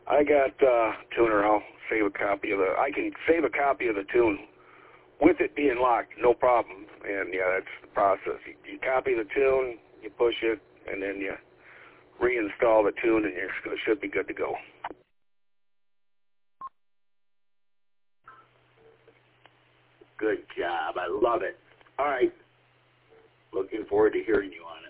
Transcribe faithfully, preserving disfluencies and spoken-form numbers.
I got uh, tuner. I'll save a copy of the. I can save a copy of the tune with it being locked, no problem. And yeah, that's the process. You, you copy the tune, you push it, and then you reinstall the tune, and you should be good to go. Good job. I love it. All right. Looking forward to hearing you on it.